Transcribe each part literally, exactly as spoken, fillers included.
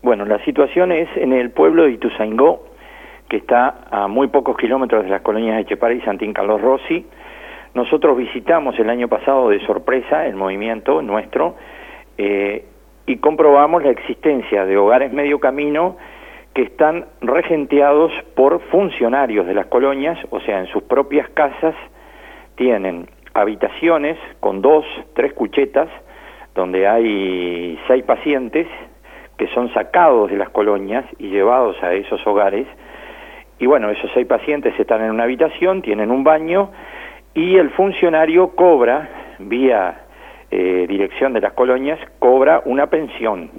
Bueno, la situación es en el pueblo de Ituzaingó, que está a muy pocos kilómetros de las colonias de Etxepare y Santín Carlos Rossi. Nosotros visitamos el año pasado de sorpresa el movimiento nuestro eh, y comprobamos la existencia de hogares medio camino que están regenteados por funcionarios de las colonias, o sea, en sus propias casas tienen habitaciones con dos, tres cuchetas, donde hay seis pacientes que son sacados de las colonias y llevados a esos hogares. Y bueno, esos seis pacientes están en una habitación, tienen un baño, y el funcionario cobra, vía eh, dirección de las colonias, cobra una pensión.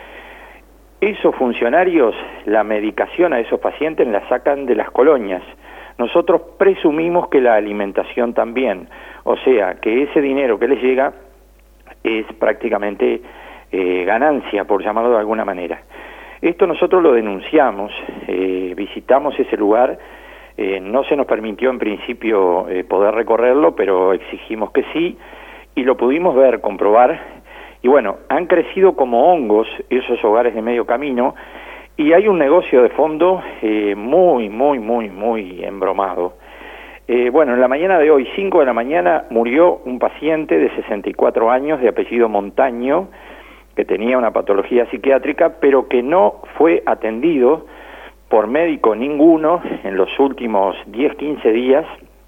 Esos funcionarios, la medicación a esos pacientes la sacan de las colonias. Nosotros presumimos que la alimentación también, o sea, que ese dinero que les llega es prácticamente eh, ganancia, por llamarlo de alguna manera. Esto nosotros lo denunciamos, eh, visitamos ese lugar, eh, no se nos permitió en principio eh, poder recorrerlo, pero exigimos que sí, y lo pudimos ver, comprobar, y bueno, han crecido como hongos esos hogares de medio camino, y hay un negocio de fondo eh, muy, muy, muy, muy embromado. Eh, bueno, en la mañana de hoy, cinco de la mañana, murió un paciente de sesenta y cuatro años, de apellido Montaño, que tenía una patología psiquiátrica, pero que no fue atendido por médico ninguno en los últimos diez, quince días.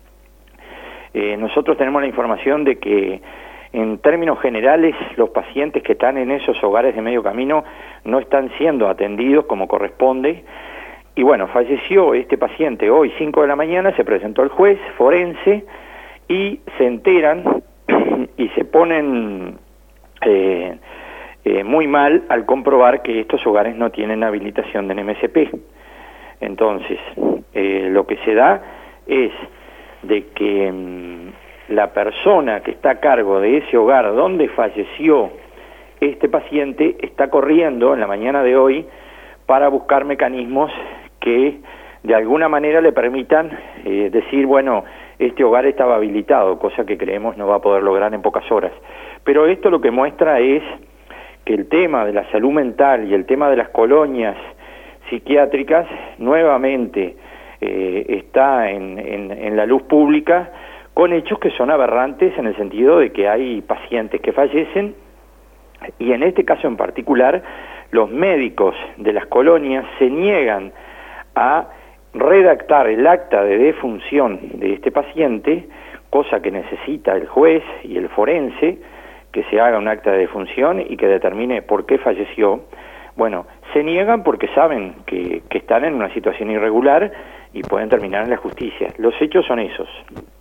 Eh, nosotros tenemos la información de que, en términos generales, los pacientes que están en esos hogares de medio camino no están siendo atendidos como corresponde. Y bueno, falleció este paciente hoy, cinco de la mañana, se presentó el juez forense y se enteran y se ponen eh, eh, muy mal al comprobar que estos hogares no tienen habilitación de N M S P. Entonces, eh, lo que se da es de que mmm, la persona que está a cargo de ese hogar donde falleció este paciente está corriendo en la mañana de hoy para buscar mecanismos que de alguna manera le permitan eh, decir, bueno, este hogar estaba habilitado, cosa que creemos no va a poder lograr en pocas horas. Pero esto lo que muestra es que el tema de la salud mental y el tema de las colonias psiquiátricas nuevamente eh, está en, en, en la luz pública, con hechos que son aberrantes en el sentido de que hay pacientes que fallecen, y en este caso en particular, los médicos de las colonias se niegan a redactar el acta de defunción de este paciente, cosa que necesita el juez y el forense, que se haga un acta de defunción y que determine por qué falleció. Bueno, se niegan porque saben que, que están en una situación irregular y pueden terminar en la justicia. Los hechos son esos.